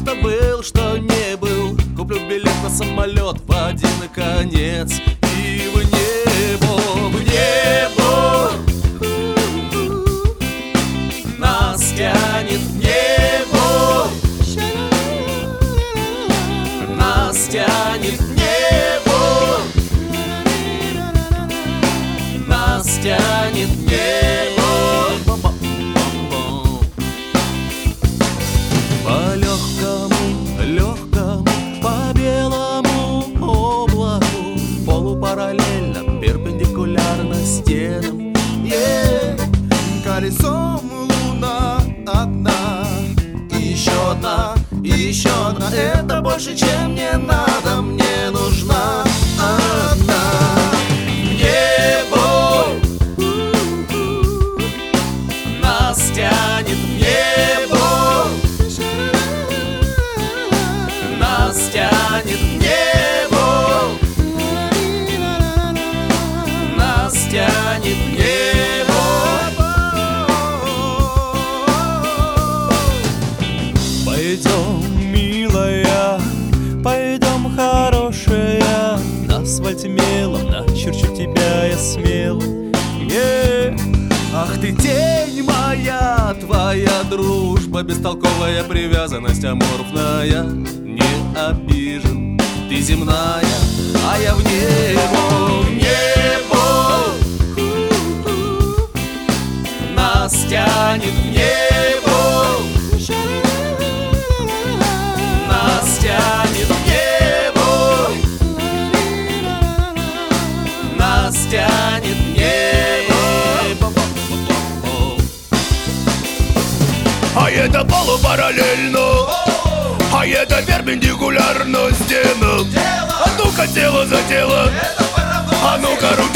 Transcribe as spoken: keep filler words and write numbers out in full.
что был, что не был. Куплю билет на самолет в один конец и в небо, в небо. Нас тянет в небо, нас тянет в небо, нас тянет в небо. По легкому, легкому, по белому облаку, полупараллельно, перпендикулярно стенам. Yeah. Колесом луна одна, И еще одна, и еще одна. Это больше, чем мне надо. Мне нужна одна. В небо нас тянет в небо, нас тянет в небо, нас тянет в небо. Пойдем, милая, пойдем, хорошая, на асфальте мелом начерчу тебя я смело. Yeah. Ах ты тень моя, твоя дружба, бестолковая привязанность аморфная. Не обижен, ты земная, а я в небо, в небо. Нас тянет в небо, нас тянет в небо, нас тянет в небо. А это полупараллельно, а это перпендикулярно стенам. А ну-ка тело за тело, а ну-ка руки